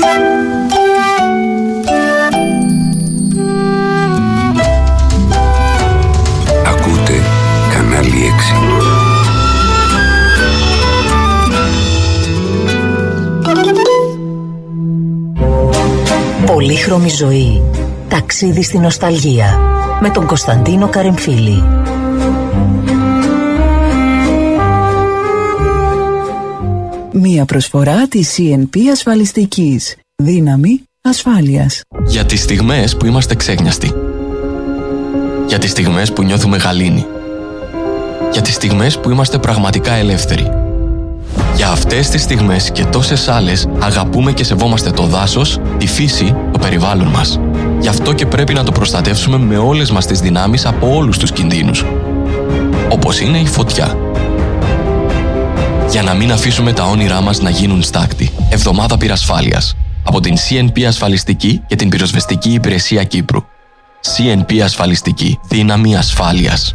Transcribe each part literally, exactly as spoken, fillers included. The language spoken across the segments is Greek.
Ακούτε κανάλι έξι. Πολύχρωμη ζωή. Ταξίδι στη νοσταλγία. Με τον Κωνσταντίνο Καρεμφίλη. Μία προσφορά της σι εν πι ασφαλιστικής. Δύναμη ασφάλειας. Για τις στιγμές που είμαστε ξέχνιαστοι. Για τις στιγμές που νιώθουμε γαλήνη. Για τις στιγμές που είμαστε πραγματικά ελεύθεροι. Για αυτές τις στιγμές και τόσες άλλες αγαπούμε και σεβόμαστε το δάσος, τη φύση, το περιβάλλον μας. Γι' αυτό και πρέπει να το προστατεύσουμε με όλες μας τις δυνάμεις από όλους τους κινδύνους. Όπως είναι η φωτιά. Για να μην αφήσουμε τα όνειρά μας να γίνουν στάκτη. Εβδομάδα πυρασφάλειας. Από την σι εν πι Ασφαλιστική και την Πυροσβεστική Υπηρεσία Κύπρου. σι εν πι Ασφαλιστική. Δύναμη ασφάλειας.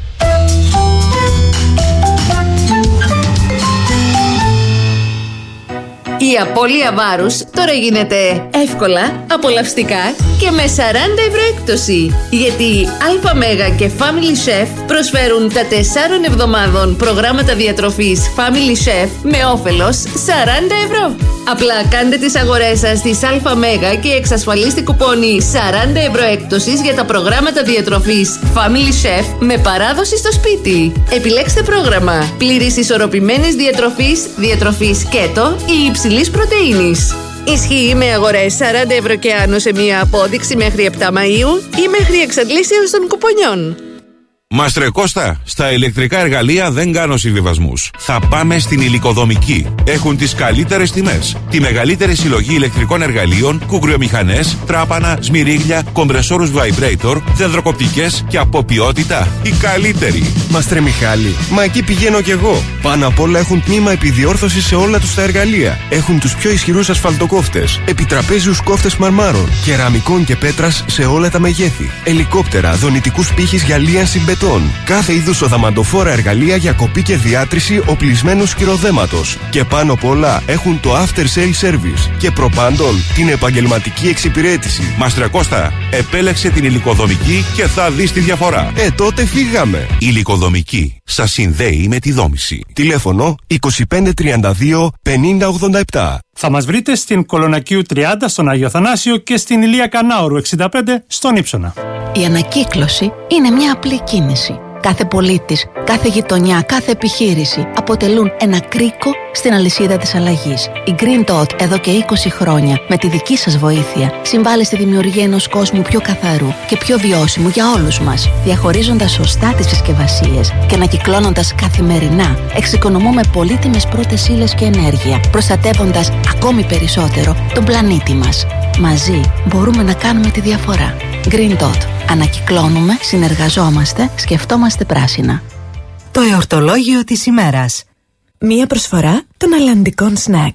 Η απώλεια βάρους τώρα γίνεται εύκολα, απολαυστικά και με σαράντα ευρώ έκπτωση. Γιατί Αλφα Μέγα και Family Chef προσφέρουν τα τεσσάρων εβδομάδων προγράμματα διατροφής Family Chef με όφελος σαράντα ευρώ. Απλά κάντε τις αγορές σας στις Αλφα Μέγα και εξασφαλίστε κουπόνι σαράντα ευρώ έκπτωσης για τα προγράμματα διατροφής Family Chef με παράδοση στο σπίτι. Επιλέξτε πρόγραμμα πλήρης ισορροπημένης διατροφής, διατροφής κέτο ή υψηλής πρωτεΐνης. Ισχύει με αγορές σαράντα ευρώ και άνω σε μία απόδειξη μέχρι επτά Μαΐου ή μέχρι εξαντλήσεως των κουπονιών. Μαστρε Κώστα, στα ηλεκτρικά εργαλεία δεν κάνω συμβιβασμούς. Θα πάμε στην Υλικοδομική. Έχουν τις καλύτερες τιμές. Τη μεγαλύτερη συλλογή ηλεκτρικών εργαλείων, κουγκριομηχανές, τράπανα, σμυρίγλια, κομπρεσόρους vibrator, δεντροκοπτικές και από ποιότητα η καλύτερη. Μαστρε Μιχάλη, μα εκεί πηγαίνω κι εγώ. Πάνω απ' όλα έχουν τμήμα επιδιόρθωση σε όλα τους τα εργαλεία. Έχουν τους πιο ισχυρούς ασφαλτοκόφτες, επιτραπέζιους κόφτες μαρμάρων, κεραμικών και πέτρας σε όλα τα μεγέθη. Ελικόπτερα, δονητικούς πύχης για λίανση μπετών. Κάθε είδους οδαμαντοφόρα εργαλεία για κοπή και διάτρηση οπλισμένου σκυροδέματος. Και πάνω απ' όλα έχουν το after sale service. Και προπάντων την επαγγελματική εξυπηρέτηση. Μαστρε Κώστα, επέλεξε την Υλικοδομική και θα δεις τη διαφορά. Ε, τότε φύγαμε. Υλικοδομική. Σας συνδέει με τη δόμηση. Τηλέφωνο είκοσι πέντε τριάντα δύο πενήντα ογδόντα επτά. Θα μας βρείτε στην Κολονακίου τριάντα στον Άγιο Θανάσιο και στην Ηλία Κανάωρου εξήντα πέντε στον Ύψονα. Η ανακύκλωση είναι μια απλή κίνηση. Κάθε πολίτης, κάθε γειτονιά, κάθε επιχείρηση αποτελούν ένα κρίκο στην αλυσίδα της αλλαγής. Η Green Dot εδώ και είκοσι χρόνια, με τη δική σας βοήθεια, συμβάλλει στη δημιουργία ενός κόσμου πιο καθαρού και πιο βιώσιμου για όλους μας. Διαχωρίζοντας σωστά τις συσκευασίες και ανακυκλώνοντας καθημερινά, εξοικονομούμε πολύτιμες πρώτες ύλες και ενέργεια, προστατεύοντας ακόμη περισσότερο τον πλανήτη μας. Μαζί μπορούμε να κάνουμε τη διαφορά. Green Dot. Ανακυκλώνουμε, συνεργαζόμαστε, σκεφτόμαστε πράσινα. Το εορτολόγιο της ημέρας. Μία προσφορά των αλλαντικών σνακ.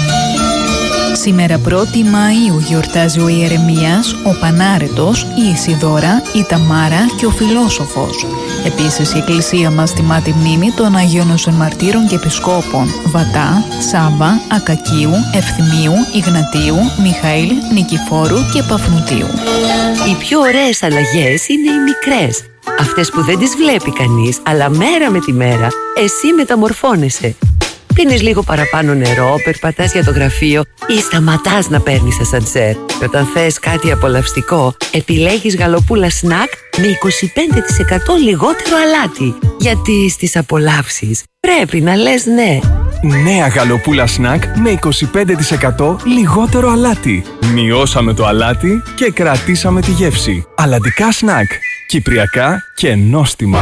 Σήμερα πρώτη Μαΐου γιορτάζει ο Ιερεμίας, ο Πανάρετος, η Ισιδώρα, η Ταμάρα και ο Φιλόσοφος. Επίσης η Εκκλησία μας τιμά τη μνήμη των Αγίων Νοσων Μαρτύρων και Επισκόπων Βατά, Σάβα, Ακακίου, Ευθυμίου, Ιγνατίου, Μιχαήλ, Νικηφόρου και Παφνουτίου. Οι πιο ωραίες αλλαγές είναι οι μικρές. Αυτές που δεν τις βλέπει κανείς, αλλά μέρα με τη μέρα εσύ μεταμορφώνεσαι. Πίνεις λίγο παραπάνω νερό, περπατάς για το γραφείο ή σταματάς να παίρνεις ασανσέρ. Και όταν θες κάτι απολαυστικό, επιλέγεις γαλοπούλα σνακ με είκοσι πέντε τοις εκατό λιγότερο αλάτι. Γιατί στις απολαύσεις πρέπει να λες ναι. Νέα γαλοπούλα σνακ με είκοσι πέντε τοις εκατό λιγότερο αλάτι. Μειώσαμε το αλάτι και κρατήσαμε τη γεύση. Αλλαντικά σνακ. Κυπριακά και νόστιμα.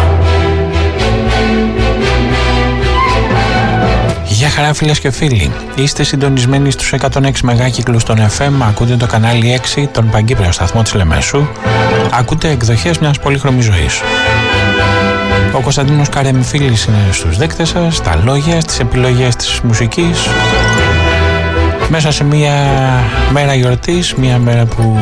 Γεια χαρά φίλες και φίλοι, είστε συντονισμένοι στους εκατόν έξι μεγάκυκλους των εφ εμ, ακούτε το κανάλι έξι, τον Παγκύπριο σταθμό της Λεμεσού, ακούτε εκδοχές μιας πολύχρωμης ζωής. Ο Κωνσταντίνος Καρεμφίλης είναι στους δέκτες σας, στα λόγια, στις επιλογές της μουσικής, μέσα σε μια μέρα γιορτής, μια μέρα που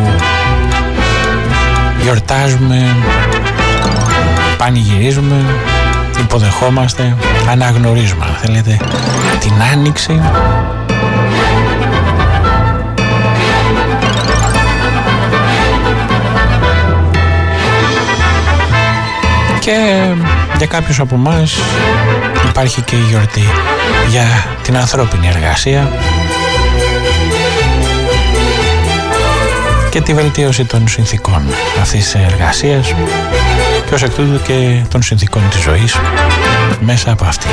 γιορτάζουμε, πανηγυρίζουμε, υποδεχόμαστε, αναγνωρίζουμε αν θέλετε την Άνοιξη, Και για κάποιους από εμάς υπάρχει και η γιορτή για την ανθρώπινη εργασία και τη βελτίωση των συνθήκων αυτής της εργασίας και ως εκ τούτου και των συνθήκων της ζωής μέσα από αυτή.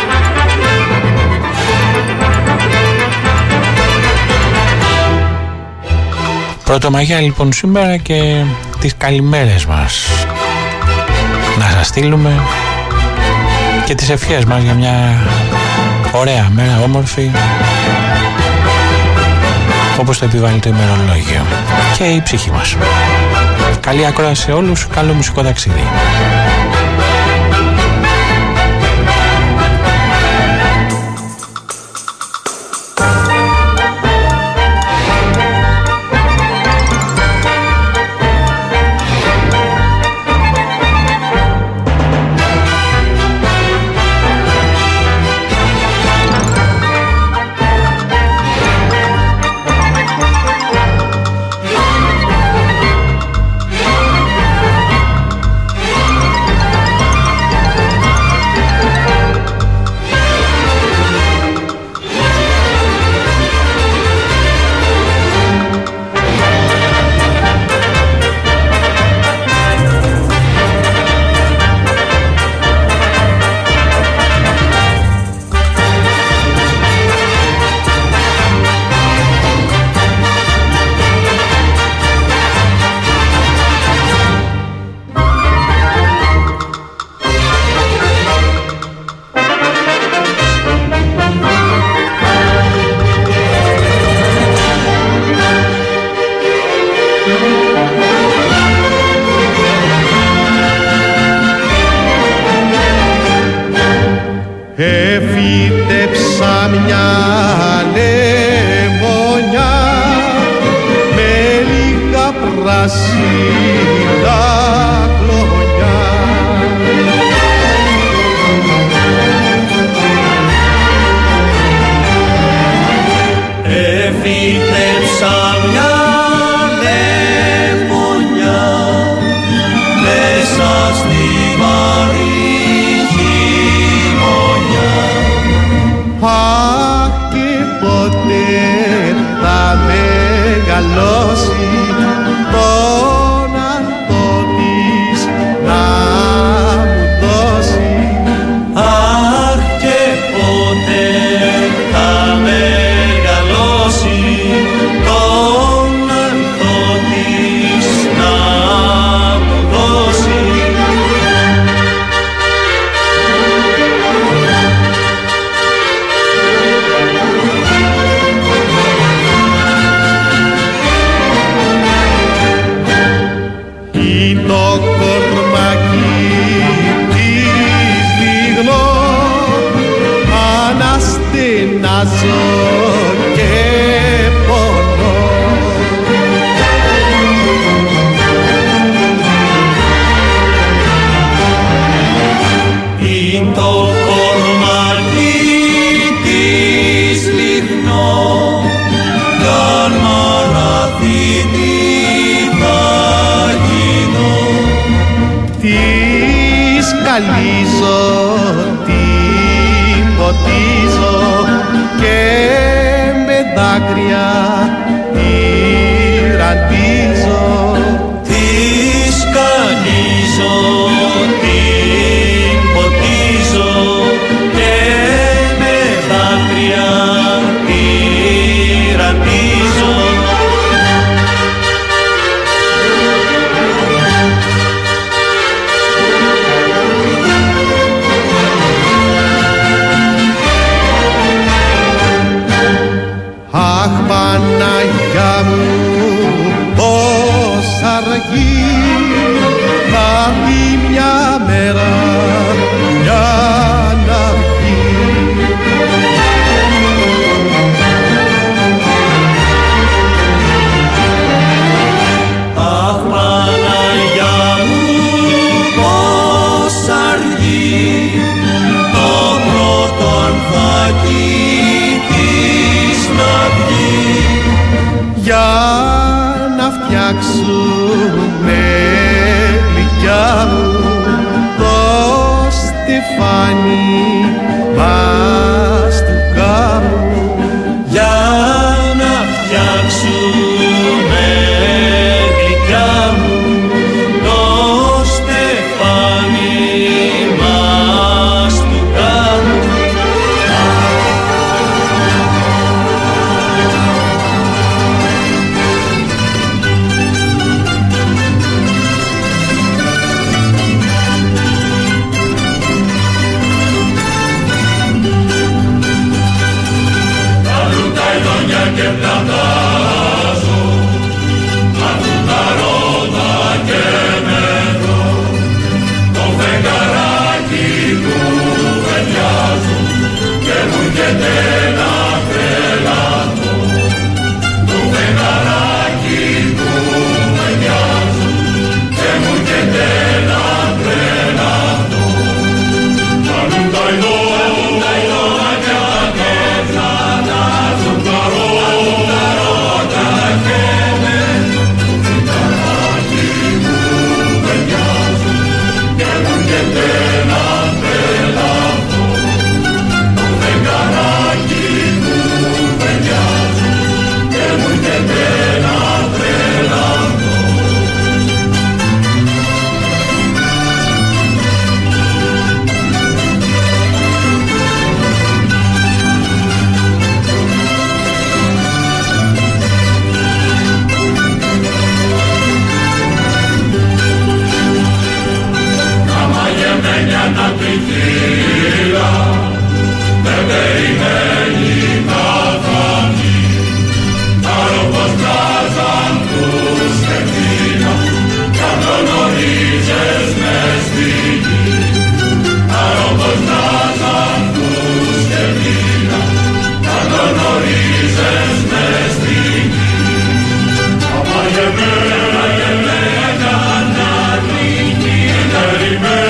Πρωτομαγιά λοιπόν σήμερα και τις καλημέρες μας να σας στείλουμε και τις ευχές μας για μια ωραία μέρα, όμορφη, όπως το επιβάλλει το ημερολόγιο και η ψυχή μας. Καλή ακρόαση σε όλους, καλό μουσικό ταξίδι. Εφύτεψα μια λεμονιά με λίγα πράσινα κλονιά. Εφύτεψα μια λεμονιά μέσα στη βαρύ. Αχ, και ποτέ θα μεγαλώσει τον Αντώνης να μου δώσει. Αχ, και ποτέ θα μεγαλώσει τον Αντώνης να μου δώσει. Το κορμάκι της λιγνώ αναστενάζω και πονώ. Είναι το κορμάκι της λιγνώ καν μαραθήτη της καλίζω, την ποτίζω και με δάκρυα την ραντίζω. Της καλίζω, την ποτίζω και με δάκρυα την ραντίζω. Αχ, Παναγιά μου, πώς αργεί θα πει μια μέρα για να βγει. Αχ, Παναγιά μου, πώς αργεί το πρώτο ανθάκι να βγει για να φτιάξουμε γλυκιά μου το στεφάνι μας του κάμου για να φτιάξουμε γλυκιά μου το στεφάνι μας του κάμου. Και πλατάζω, αφού τα ρώτα και μεθώ, το φεγγαράκι που βελιάζω και μου έρχεται να τρελαθώ. Το φεγγαράκι που βελιάζω και μου έρχεται να τρελαθώ. Κάνουν τα ειδώνα και τα πλατάζουν τα ρώτα. Να πηχύλα, δεν περιμένει καθάνη, άρα πως βράζαν τους σκεφτήνα, κι αν τον ορίζες μες στη γη. Άρα πως βράζαν τους σκεφτήνα, κι αν τον ορίζες μες στη γη. Αμαγεμένα να τύχει, περιμένει.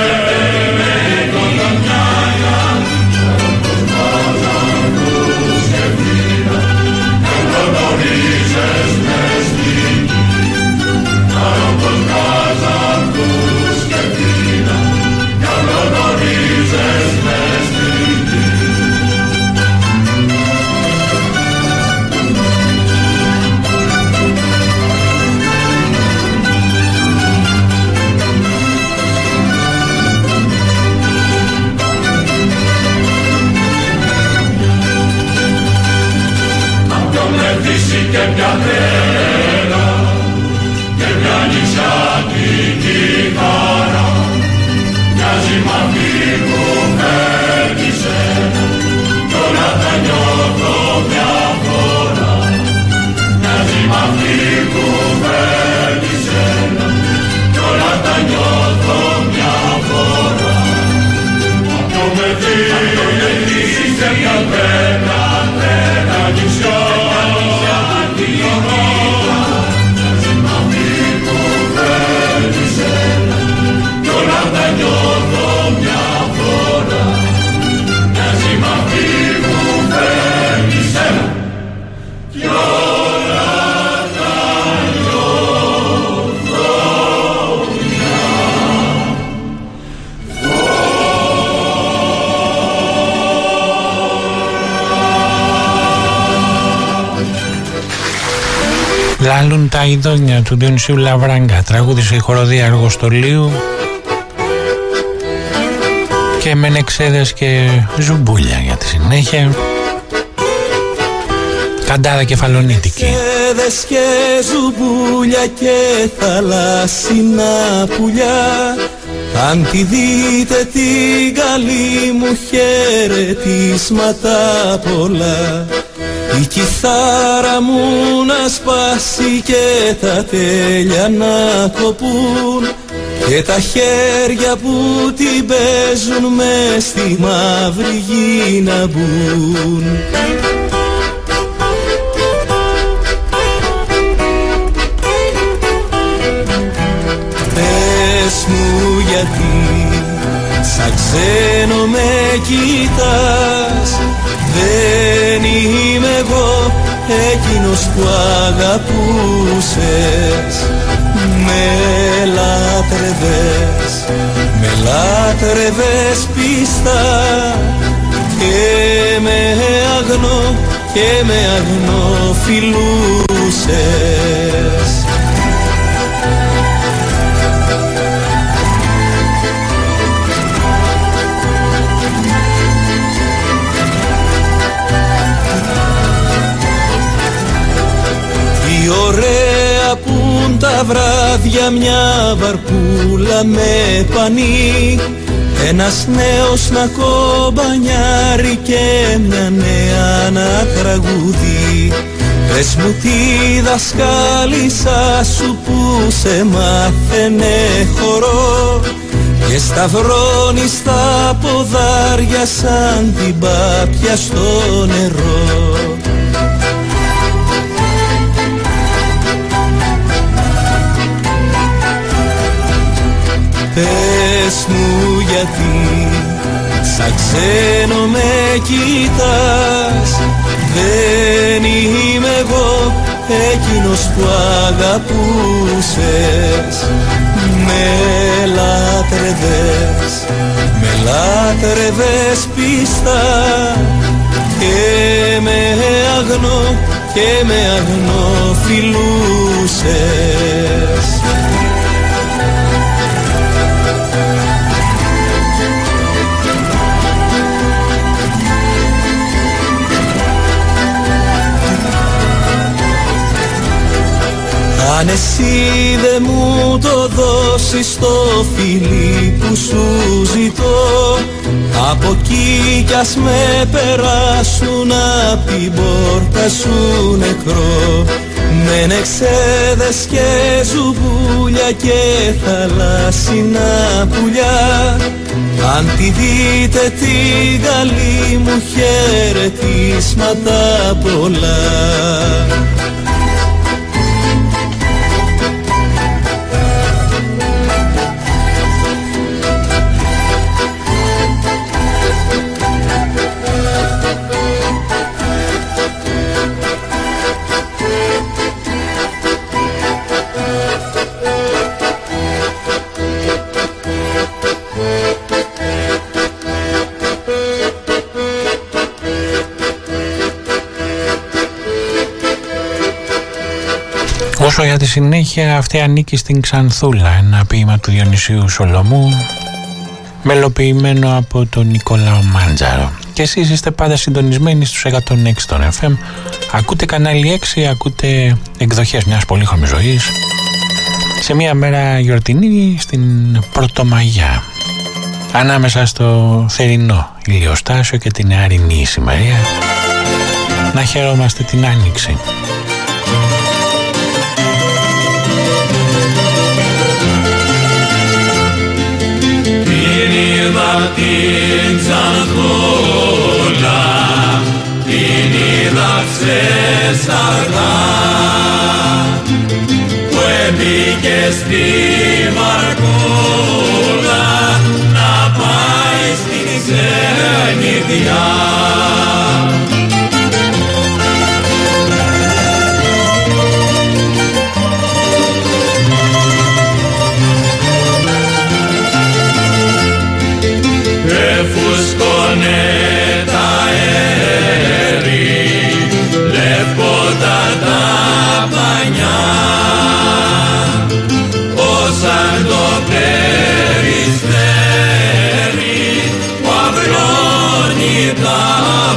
Και μια τρέλα και μια νησιάτικη χαρά μοιάζει μ' αυτή που φέρνει σένα κι όλα τα νιώθω μια φορά. Μοιάζει μ' αυτή που φέρνει σένα κι όλα τα νιώθω μια φορά. Αυτό με δεις σε μια τρέλα, τρέλα νησιό. Λάλλουν τα ειδόνια του Διονυσίου Λαβράγκα, τραγούδισε η χοροδία Αργοστολίου και μενεξέδες και ζουμπούλια για τη συνέχεια. Καντάδα κεφαλονίτικη. Μενεξέδες και ζουμπούλια και θαλάσσινα πουλιά, αν τη δείτε την καλή μου χαιρετίσματα πολλά. Η κιθάρα μου να σπάσει και τα τέλεια να κοπούν και τα χέρια που την παίζουν μες στη μαύρη γη να μπουν. Πες μου γιατί σαν ξένο με κοιτάς, δεν είμαι εγώ εκείνος που αγαπούσες. με λάτρευες, με λάτρευες πίστα και με αγνό, και με αγνό φιλούσες. Τι ωραία πουν τα βράδια, μια βαρκούλα με πανί, ένας νέος να κομπανιάρει και μια νέα να τραγουδεί. Πες μου τη δασκάλισσα σου που σε μάθαινε χορό και σταυρώνει στα ποδάρια σαν την πάπια στο νερό. Πες μου γιατί σαν ξένο με κοιτάς, δεν είμαι εγώ εκείνος που αγαπούσες. Με λάτρευες, με λάτρευες πίστα και με αγνό, και με αγνό φιλούσες. Αν εσύ δε μου το δώσεις το φιλί που σου ζητώ, από εκεί κι ας με περάσουν απ' την πόρτα σου νεκρό. Μεν εξέδες και ζουβούλια και θαλάσσινα πουλιά, αν τη δείτε τη γαλή μου χαιρετίσματα πολλά. Όσο για τη συνέχεια, αυτή ανήκει στην Ξανθούλα, ένα ποίημα του Διονυσίου Σολομού, μελοποιημένο από τον Νικόλαο Μάντζαρο. Και εσείς είστε πάντα συντονισμένοι στους εκατόν έξι των εφ εμ. Ακούτε κανάλι έξι, ακούτε εκδοχές μιας πολύχρωμης ζωής, σε μια μέρα γιορτινή στην Πρωτομαγιά, ανάμεσα στο θερινό ηλιοστάσιο και την νεαρινή ησημερία, να χαιρόμαστε την Άνοιξη. Την Ξανθούλα την είδα ξεσταργά, που έμπηκε στη βαρκούλα να πάει στην ξενιδιά. Φουσκώνε τα αέρι, λευκότα τα πανιά, όσαν το περιστέρι που αυρώνει τα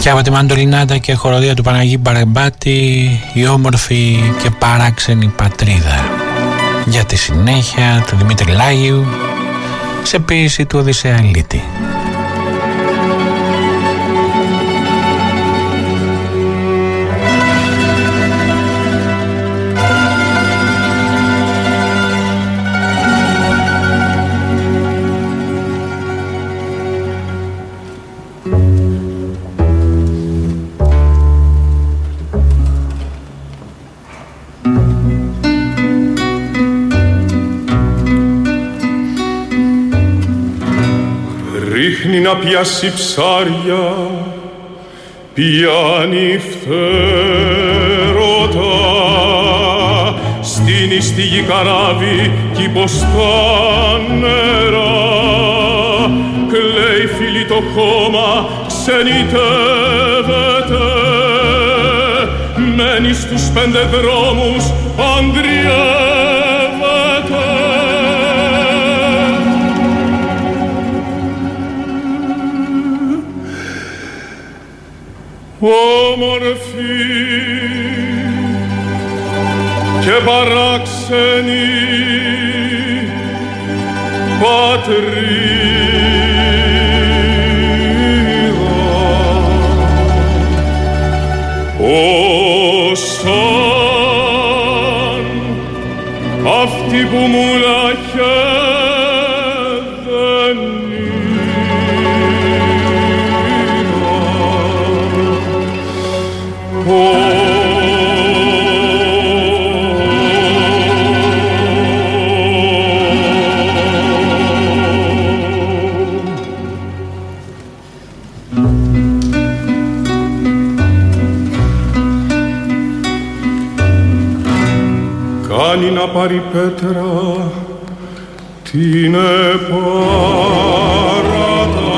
Και από τη μαντολινάτα και χοροδία του Παναγί Μπαρεμπάτη, η όμορφη και παράξενη πατρίδα. Για τη συνέχεια του Δημήτρη Λάγιου, σε ποίηση του Οδυσσέα Αλίτη. Ρίχνει να πιάσει ψάρια, πιάνει φθέρωτα, στείνει στη γη καράβι κι υποστά νερά. Κλαίει φίλη το κόμμα, ξενιτεύεται, μένει στους πέντε δρόμους, παντριεύεται. Όμορφη και παράξενη πατρίδα, ως σαν αυτή που μου λάχε δεν κάνει να πάρει πέτρα την επάρατα,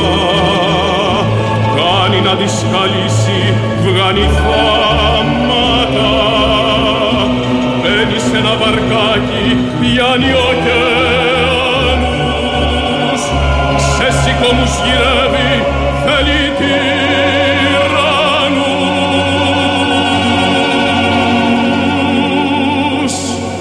κάνει να τη σκαλίσει, βγάνει θάματα, μπαίνει σε ένα βαρκάκι, πιάνει ωκεανούς, σε σηκώμους γυρεύει, θέλει τυραννούς.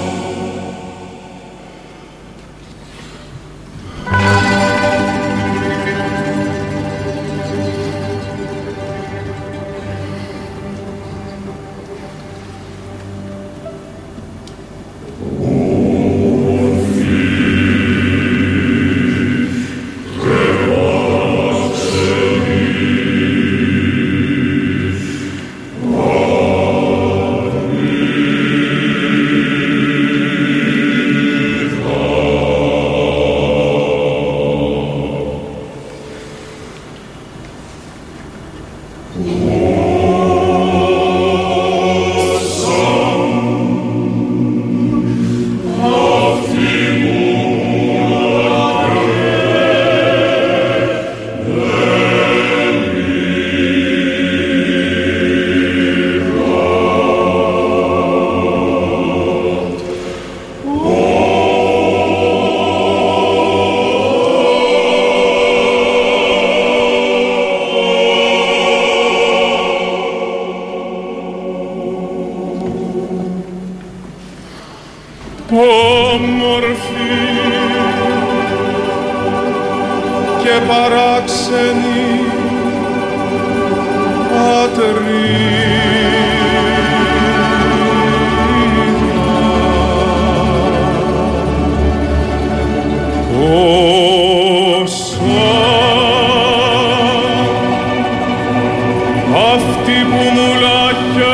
Όμορφη και παράξενη πατρίδα, αυτή που μου λάχε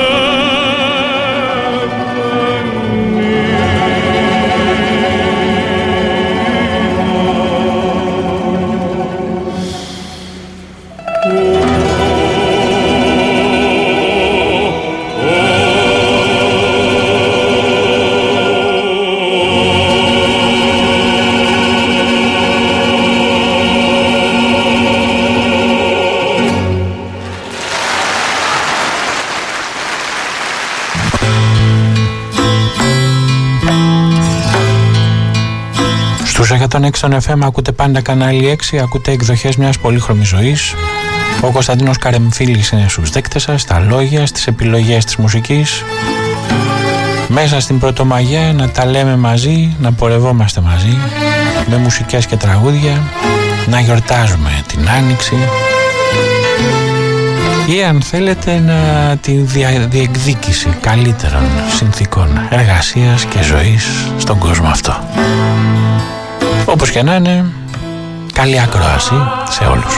εκατόν έξι των εφ εμ ακούτε πάντα κανάλι έξι, ακούτε εκδοχές μιας πολύχρωμης ζωής. Ο Κωνσταντίνος Καρεμφίλης είναι στους δέκτες σας, στα λόγια, στις επιλογές της μουσικής. Μέσα στην Πρωτομαγιά να τα λέμε μαζί, να πορευόμαστε μαζί με μουσικές και τραγούδια, να γιορτάζουμε την Άνοιξη ή αν θέλετε να τη δια, διεκδίκηση καλύτερων συνθήκων εργασίας και ζωής στον κόσμο αυτό. Όπως και να είναι, καλή ακρόαση σε όλους.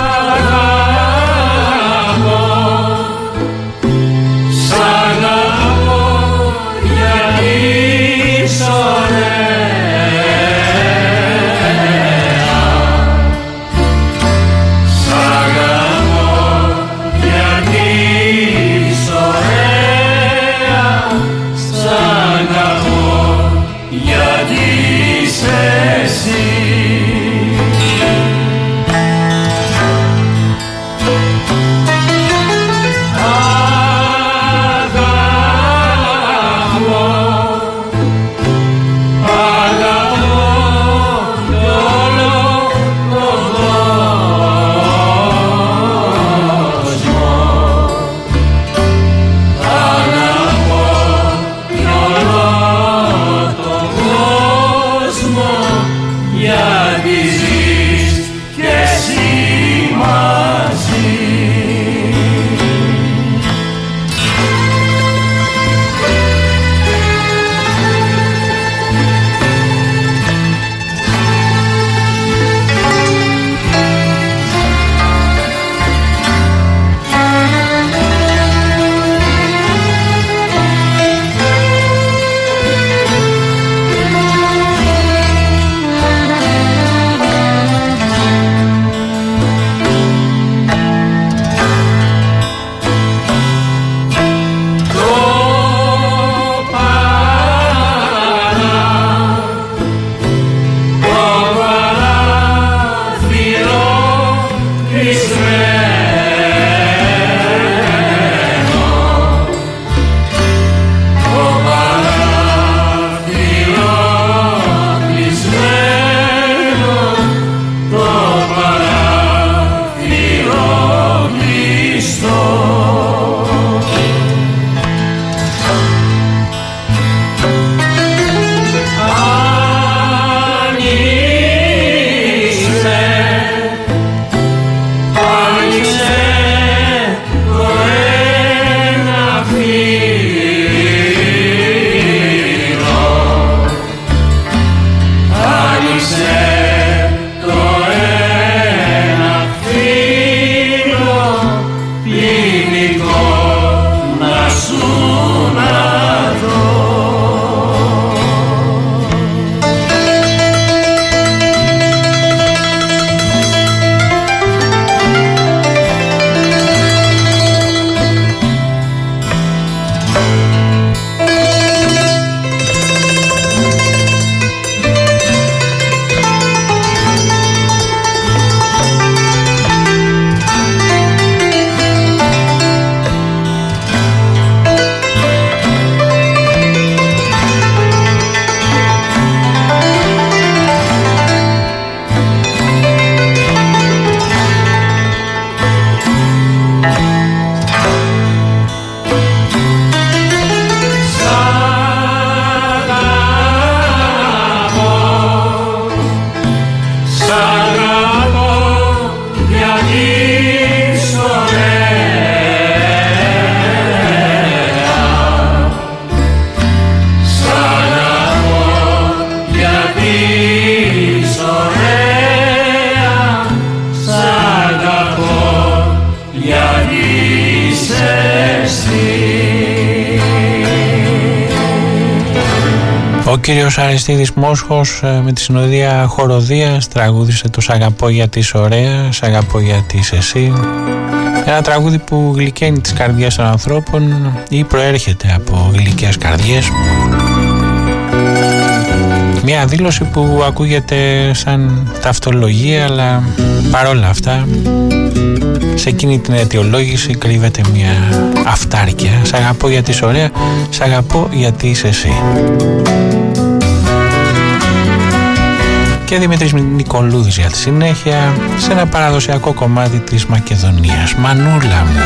Ο κύριος Αριστίδης Μόσχος με τη συνοδεία χοροδίας τραγούδισε το «Σ' αγαπώ γιατί είσαι ωραία, σ' αγαπώ γιατί είσαι εσύ». Ένα τραγούδι που γλυκαίνει τις καρδιές των ανθρώπων ή προέρχεται από γλυκές καρδιές. Μια δήλωση που ακούγεται σαν ταυτολογία, αλλά παρόλα αυτά σε εκείνη την αιτιολόγηση κρύβεται μια αυτάρκεια. Σ' αγαπώ γιατί είσαι ωραία, σ' αγαπώ γιατί είσαι εσύ. και Δημήτρης Νικολούδης για τη συνέχεια σε ένα παραδοσιακό κομμάτι της Μακεδονίας. Μανούλα μου.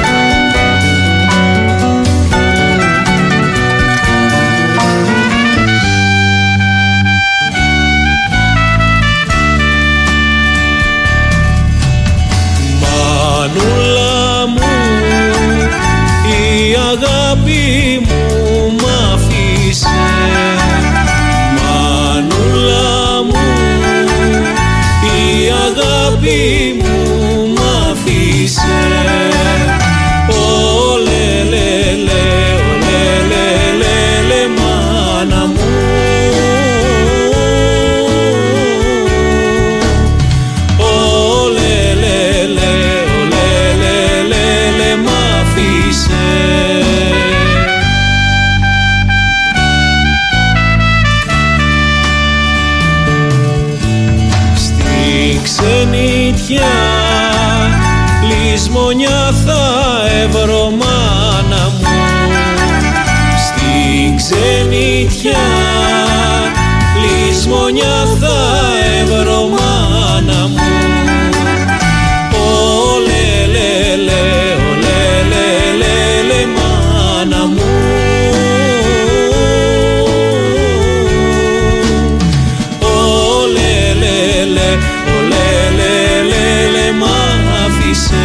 Μανούλα μου, η αγάπη μου μ' αφήσε. Μανούλα μου, η αγάπη μου μ' αφήσε. Ολε λε λε, ολε λε λε λε, μάνα μου. Ολε λε λε, ολε λε λε λε, μ' αφήσε. Στην ξενιτιά λησμονιά θα ευρω, μάνα μου. Στην ξενιτιά λησμονιά θα ευρω, μάνα μου. Ολε λε λε, ολε λε λε λε, μάνα μου. Ολε λε λε, ολε λε λε λε, μ' άφησε.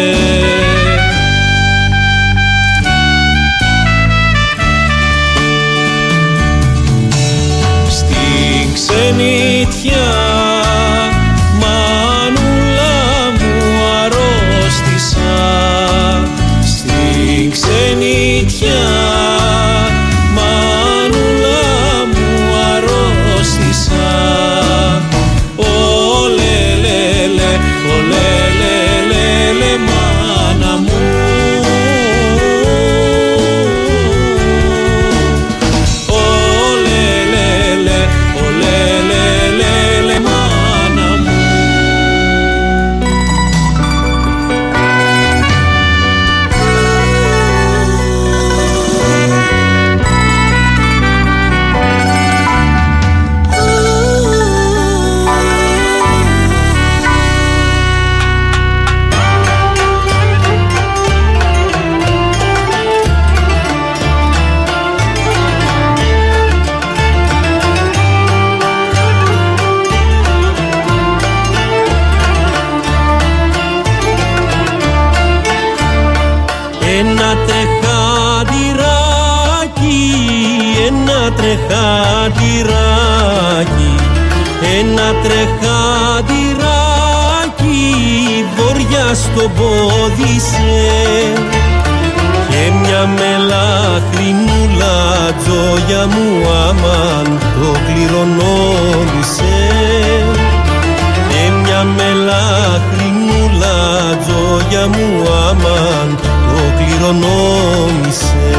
Στην ξενιτιά μανούλα μου αρρώστησα. Στην ξενιτιά μανούλα μου αρρώστησα. Ολε λε λε, ολε λε λε λε, μάνα μου. Ολε λε λε, ολε λε λε λε, μάνα μου. Ένα τρεχαντηράκι, ένα τρεχαντηράκι, ένα τρεχαντηράκι, βοριά στο πόδι σε. Και μια μελαχρινούλα τζόγια μου αμάν το κληρονόμησε. Και μια μελαχρινούλα τζόγια μου αμάν το κληρονόμησε.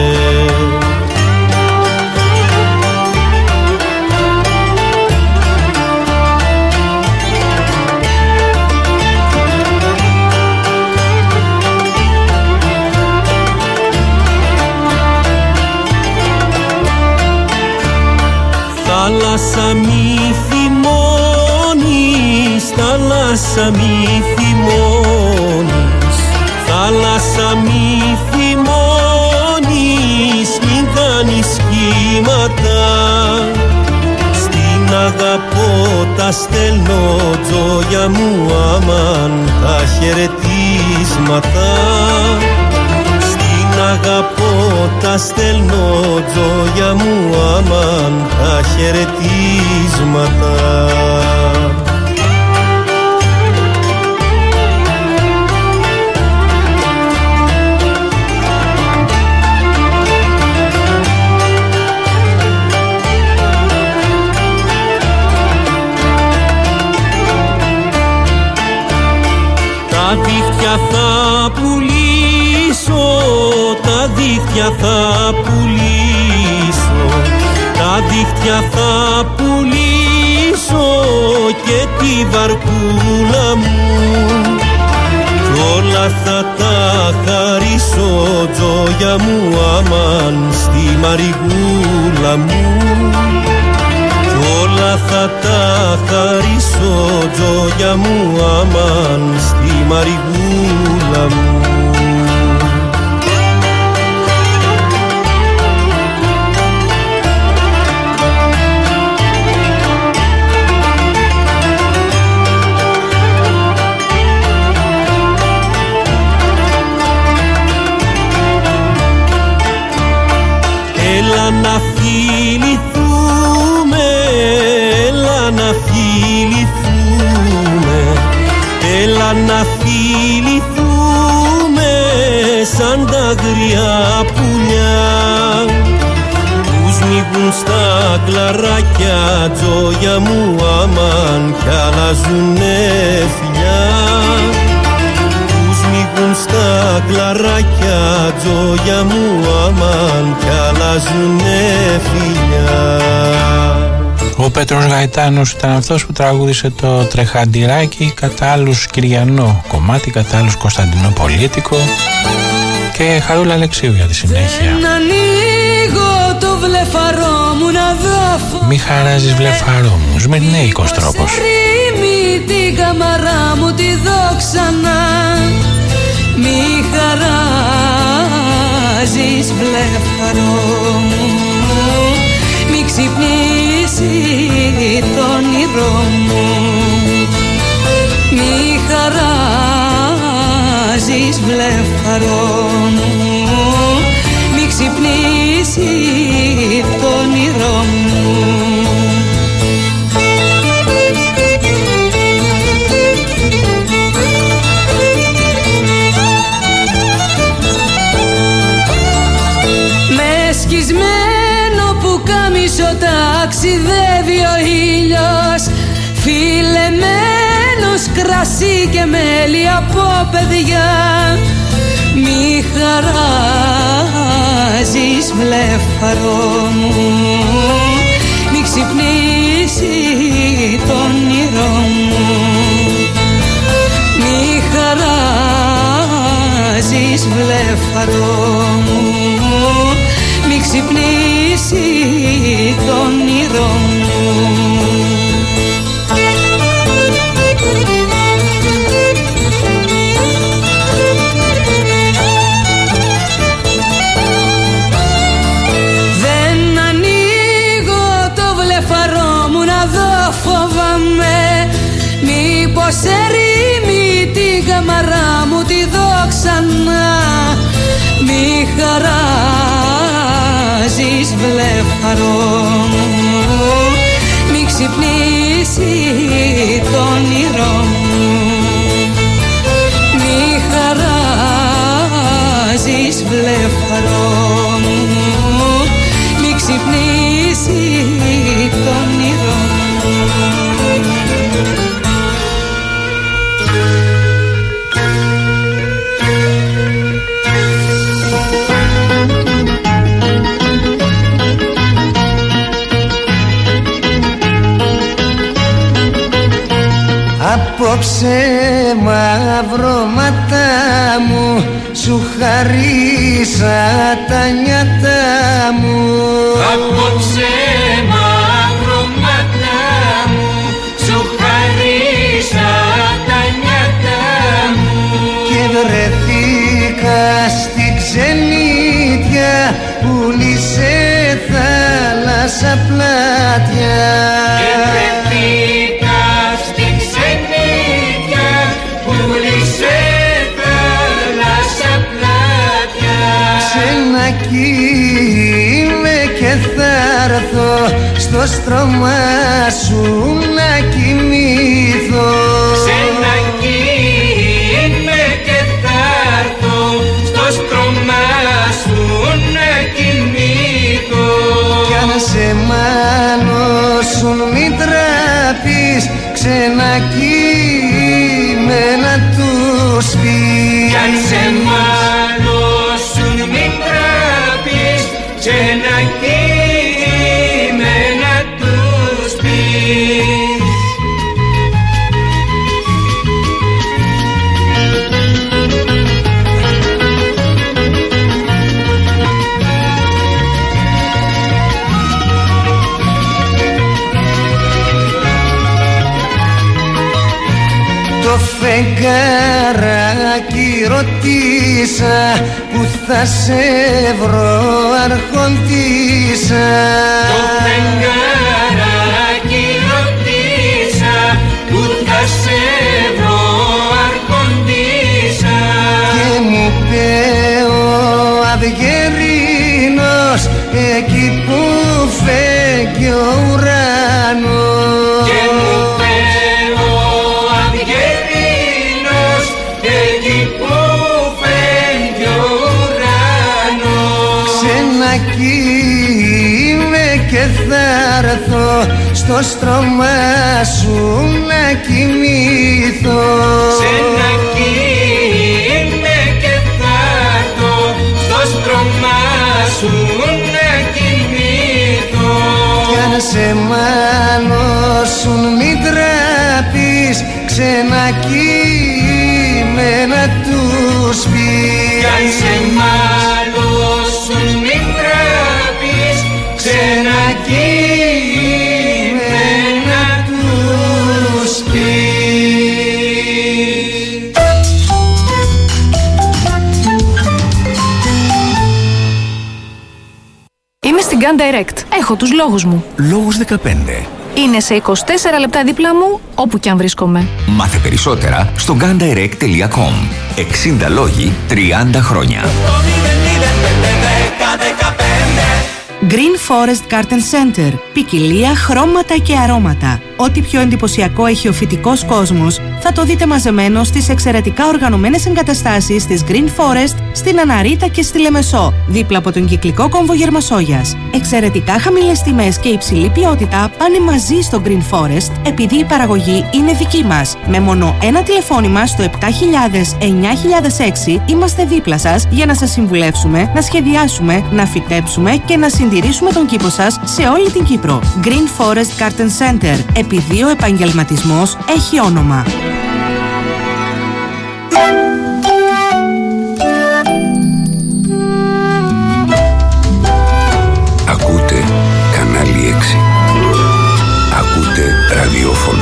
Θάλασσα μη θυμώνεις, θάλασσα μη θυμώνεις, θάλασσα μη θυμώνεις, μην κάνεις κύματα. Στην αγαπώ τα στέλνω τζόγια μου αμάν τα χαιρετίσματα. Στην αγαπώ τα στέλνω τζόγια μου αμάν τα χαιρετίσματα. Τα δίχτυα θα πουλήσω, τα δίχτυα θα πουλήσω, τα δίχτυα θα πουλήσω και τη βαρκούλα μου. Κι όλα θα τα χαρίσω τζόγια μου αμάν στη μαριγούλα μου. Κι όλα θα να τα χαρίσω τζόγια μου αμάν στη μαριγούλα μου. Έλα να φιληθούμε, έλα να φιληθούμε, έλα να φιληθούμε σαν τα αγριά πουλιά που σμίγουν στα κλαράκια τζόγια μου αμάν κι αλλάζουνε φιλιά. Σμίγουν στα κλαράκια τζόγια μου αμάν κι αλλάζουνε φιλιά. Ο Πέτρος Γαϊτάνος ήταν αυτός που τραγούδισε το Τρεχαντηράκι, κατά άλλους Κυριανό κομμάτι, κατά άλλους Κωνσταντινοπολίτικο και Χαρούλα Αλεξίου για τη συνέχεια. Δεν ανοίγω το βλεφαρό μου να δω. Μη χαράζεις βλεφαρό μου, σμυρνέικος τρόπος. Ρίμη την καμαρά μου τη δω ξανά. Μη χαράζεις βλεφαρό μου, μη ξυπνήσει το όνειρό μου. Μη χαράζεις βλεφαρό μου, μη ξυπνήσει το όνειρό μου. Σκισμένο που κάμισο ταξιδεύει ο ήλιος, φιλεμένος κρασί και μέλι από παιδιά. Μη χαράζεις βλεφαρό μου, μη ξυπνήσει το όνειρό μου. Μη χαράζεις βλεφαρό μου, μη ξυπνήσει το όνειρό μου. Δεν ανοίγω το βλεφαρό μου να δω, φοβάμαι μήπως ερήμη την καμαρά μου τη δω ξανά. Μη χαράζεις βλεφαρό μου, μη ξυπνήσει το όνειρό μου. Μη χαράζεις βλεφαρό μου, μη ξυπνήσει το όνειρό μου. Απόψε μαυρώματά μου σου χαρίσα τα νιάτα μου. Απόψε μαυρώματά μου σου χαρίσα τα νιάτα μου. Και βρεθήκα στη ξενίτια που λύσε θάλασσα πλάτια. Και βρεθήκα στη ξενίτια που λύσε θάλασσα πλάτια. Ξενακί είμαι και θα έρθω στο στρώμα σου να κοιμηθώ. Ξενακί είμαι και θα έρθω στο στρώμα σου να κοιμηθώ. Κι αν σε μάνωσουν μην τραπείς, ξενακείμενα τους πεις. Κι αν σε μάνωσουν μην τραπείς, ξενακείμενα τους πεις. το φεγγαράκι ρωτήσα που θα σε βρω αρχοντήσα. Το φεγγαράκι ρωτήσα που θα σε βρω αρχοντήσα. Και μου είπε ο Αυγερίνος εκεί που φέγγει ο ουρανός. Και μου είπε ο Αυγερίνος εκεί που φέγγει ο ουρανός. Ξενακεί είμαι και θα έρθω στο στρώμα σου να κοιμηθώ. Ξενακεί είμαι και θα έρθω στο στρώμα σου να κοιμηθώ. Κι αν σε μάλωσουν μην τραπείς, ξενακεί είμαι να τους πεις. Κι αν σε μάλωσουν μην τραπείς, ξενακεί είμαι να τους πεις. Είμαι στην Gun Direct. Έχω τους λόγους μου. Λόγους δεκαπέντε. Είναι σε είκοσι τέσσερα λεπτά δίπλα μου, όπου κι αν βρίσκομαι. Μάθε περισσότερα στο gundirect τελεία com. εξήντα λόγοι, τριάντα χρόνια. Green Forest Garden Center. Ποικιλία, χρώματα και αρώματα. Ό,τι πιο εντυπωσιακό έχει ο φυτικός κόσμος θα το δείτε μαζεμένο στις εξαιρετικά οργανωμένες εγκαταστάσεις της Green Forest στην Αναρίτα και στη Λεμεσό, δίπλα από τον κυκλικό κόμβο Γερμασόγιας. Εξαιρετικά χαμηλές τιμές και υψηλή ποιότητα πάνε μαζί στο Green Forest επειδή η παραγωγή είναι δική μας. Με μόνο ένα τηλεφώνημα στο επτά χιλιάδες εννιά χιλιάδες έξι είμαστε δίπλα σας για να σας συμβουλεύσουμε, να σχεδιάσουμε, να φυτέψουμε και να συντηρήσουμε τον κήπο σας σε όλη την Κύπρο. Green Forest Garden Center. Επειδή ο επαγγελματισμός έχει όνομα. Ακούτε κανάλι έξι. Ακούτε ραδιόφωνο.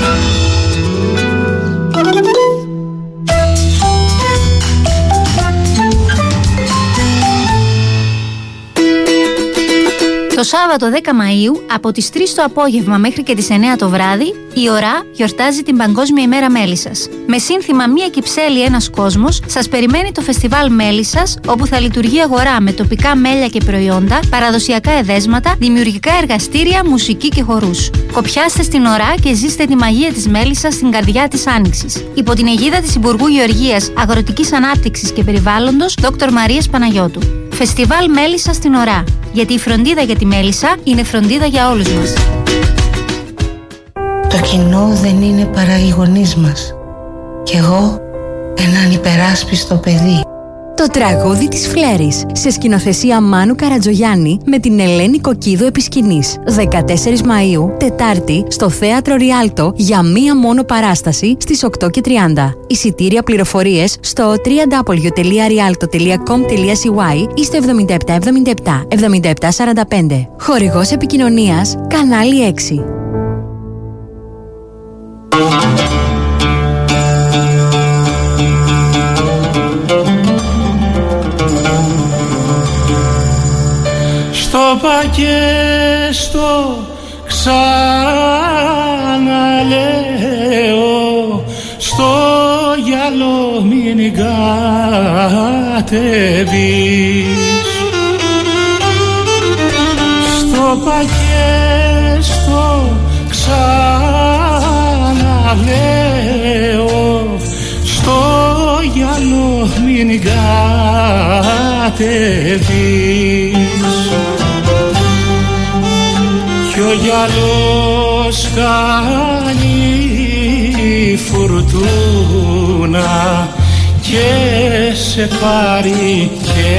Το Σάββατο δέκα Μαΐου από τις τρεις το απόγευμα μέχρι και τις εννέα το βράδυ η ΟΡΑ γιορτάζει την Παγκόσμια ημέρα Μέλισσας. Με σύνθημα «Μία Κυψέλη, ένας κόσμος» σας περιμένει το φεστιβάλ Μέλισσας, όπου θα λειτουργεί αγορά με τοπικά μέλια και προϊόντα, παραδοσιακά εδέσματα, δημιουργικά εργαστήρια, μουσική και χορούς. Κοπιάστε στην ΟΡΑ και ζήστε τη μαγεία της Μέλισσας στην καρδιά της Άνοιξης. Υπό την αιγίδα της Υπουργού Γεωργίας, Αγροτικής Ανάπτυξης και Περιβάλλοντος, Δόκτωρ Μαρίας Παναγιώτου. Φεστιβάλ Μέλισσα στην ΟΡΑ. Γιατί η φροντίδα για τη μέλισσα είναι φροντίδα για όλους μας. Το κοινό δεν είναι παρά οι γονείς μας. Κι εγώ ένα ανυπεράσπιστο παιδί. Το τραγούδι της Φλέρης, σε σκηνοθεσία Μάνου Καρατζογιάννη με την Ελένη Κοκκίδου επί σκηνής. δεκατέσσερις Μαΐου, Τετάρτη, στο Θέατρο Ριάλτο για μία μόνο παράσταση στις οκτώ και τριάντα. Εισιτήρια πληροφορίες στο double-u double-u double-u τελεία rialto τελεία com τελεία c y ή στο εβδομήντα επτά εβδομήντα επτά εβδομήντα επτά σαράντα πέντε. Χορηγός επικοινωνίας Κανάλι έξι. Στο πακέστο ξαναλέω, στο γυαλό μην κατεβείς. Στο πακέστο ξαναλέω, στο γυαλό μην κατεβείς. Κι ο γυαλός κάνει φουρτούνα και σε πάρει και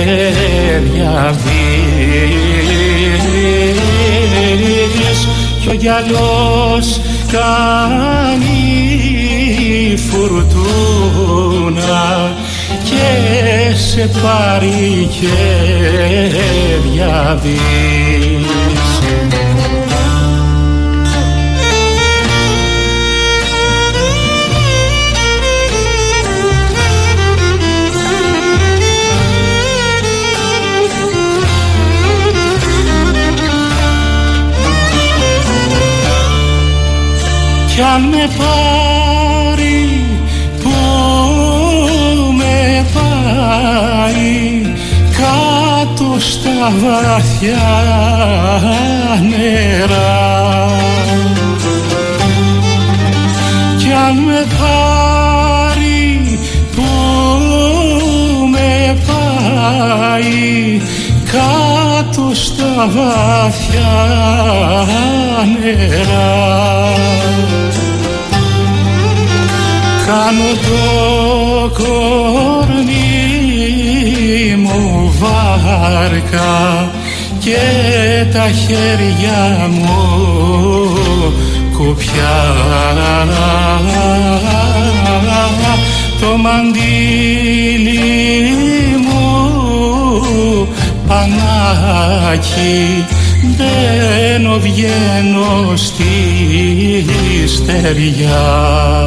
διαβείς. Κι ο γυαλός κάνει φουρτούνα και σε πάρει και διαβείς. κι αν με πάρει που με πάει κάτω στα βαθιά νερά, κι αν με πάρει που με πάει κάτω στα βαθιά νερά, κάνω το κορμί μου βάρκα και τα χέρια μου κουπιά, το μαντίλι μου πανάκι, μπαίνω βγαίνω στη στεριά.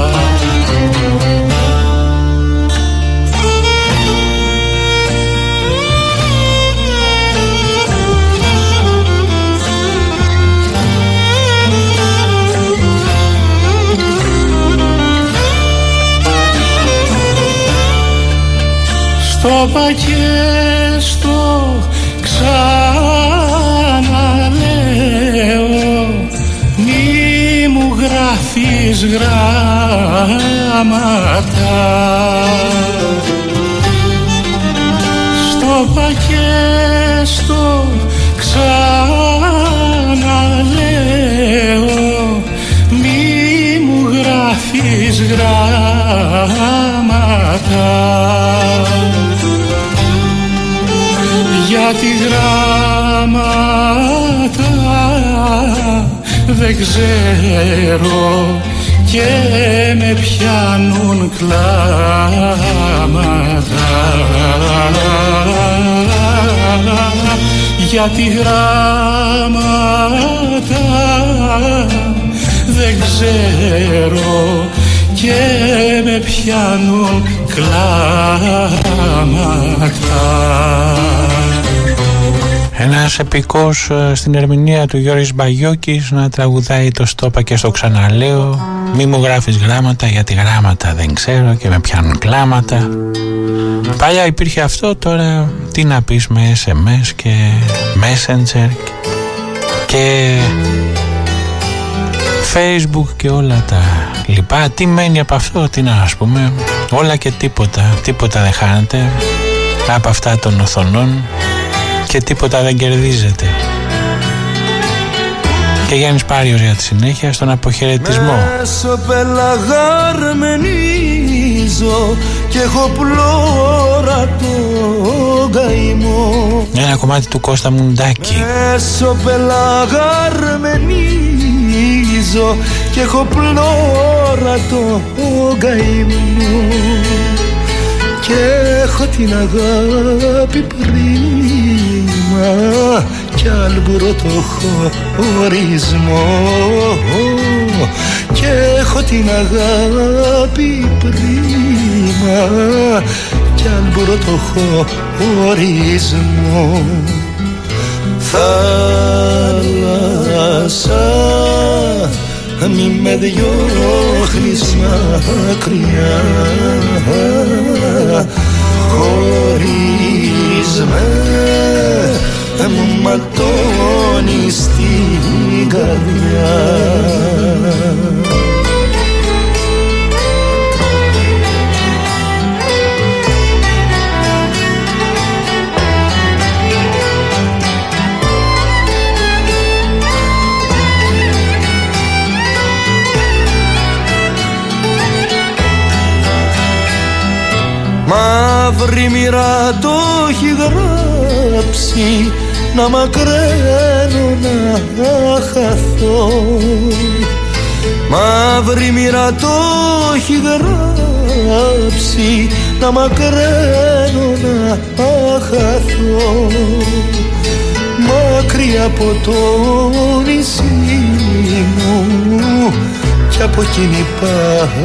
Στο πακέστο ξαναλέω μη μου γράφεις γράμματα, στο πακέστο ξαναλέω μη μου γράφεις γράμματα, γιατί γράμματα δεν ξέρω και με πιάνουν κλάματα, γιατί γράμματα δεν ξέρω και με πιάνουν κλάματα. Ένας επικός στην ερμηνεία του Γιώργης Μπαγιώκης να τραγουδάει το «Στόπα και στο ξαναλέω». Μη μου γράφεις γράμματα γιατί γράμματα δεν ξέρω και με πιάνουν κλάματα. Παλιά υπήρχε αυτό, τώρα τι να πεις με ες εμ ες και Messenger και Facebook και όλα τα λοιπά. Τι μένει από αυτό, τι να ας πούμε, όλα και τίποτα. Τίποτα δεν χάνεται από αυτά των οθονών και τίποτα δεν κερδίζεται. Και Γιάννης Πάριος για τη συνέχεια στον αποχαιρετισμό. Μέσω πελαγαρμενίζω και έχω πλώρα το καημό. Ένα κομμάτι του Κώστα Μουντάκη. Μέσω πελαγαρμενίζω και έχω πλώρα το καημό, και έχω την αγάπη πρίμα κι αλμπουρό το χωρισμό, και έχω την αγάπη πρίμα κι αλμπουρό το χωρισμό. Θάλασσα μη με διώχνεις μακριά, χωρίς με μου ματώνεις την καρδιά. Μαύρη μοίρα το έχει γράψει, να μακραίνω να χαθώ. Μαύρη μοίρα το έχει γράψει, να μακραίνω να χαθώ. Μακριά από το νησί μου κι από εκείνη